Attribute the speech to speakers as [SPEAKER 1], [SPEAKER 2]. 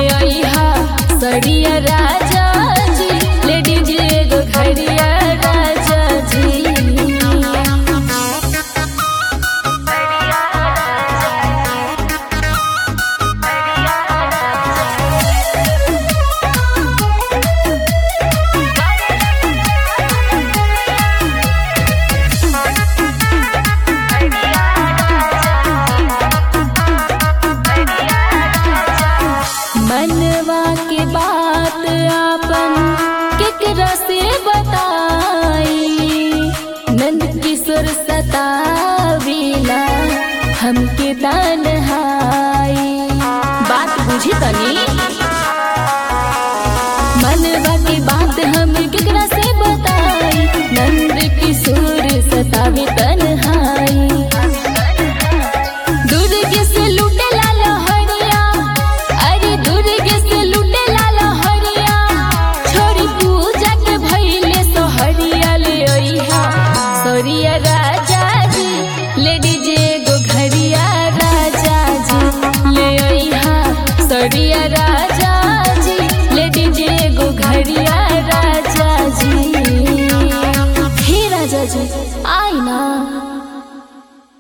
[SPEAKER 1] आईहा सड़िया राजा जी, लेडीज एगो घड़िया राजा जी। मनवा के बात आपन केकरा से बताई, नंद किशोर सतावीला हमके तन्हाई। बात बुझी तनी, मनवा की बात हम केकरा से बताई, नंद किशोर सतावी तन्हाई। दुर्ग से लूटे लाला हरिया, अरे दुर्ग से लूटे लाला हरिया, छोड़ी पूजा के भइले सोहरिया ले आईहा सड़िया राजा जी, लेडीज एगो घड़िया राजा जी। ले आईहा सड़िया राजा जी, लेडीज एगो घड़िया राजा जी। हे राजा जी आई ना।